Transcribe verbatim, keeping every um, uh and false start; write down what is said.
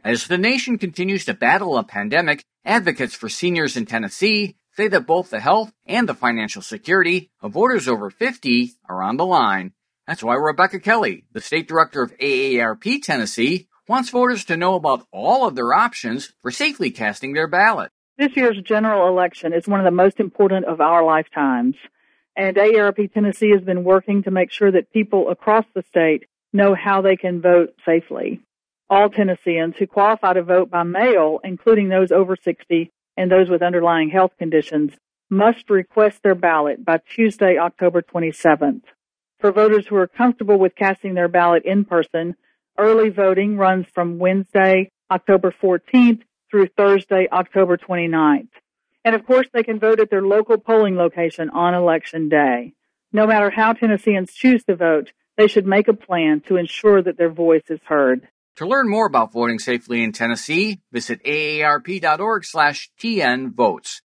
As the nation continues to battle a pandemic, advocates for seniors in Tennessee say that both the health and the financial security of voters over fifty are on the line. That's why Rebecca Kelly, the state director of A A R P Tennessee, wants voters to know about all of their options for safely casting their ballot. This year's general election is one of the most important of our lifetimes, and A A R P Tennessee has been working to make sure that people across the state know how they can vote safely. All Tennesseans who qualify to vote by mail, including those over sixty and those with underlying health conditions, must request their ballot by Tuesday, October twenty-seventh. For voters who are comfortable with casting their ballot in person, early voting runs from Wednesday, October fourteenth through Thursday, October twenty-ninth. And of course, they can vote at their local polling location on Election Day. No matter how Tennesseans choose to vote, they should make a plan to ensure that their voice is heard. To learn more about voting safely in Tennessee, visit A A R P dot org slash T N votes.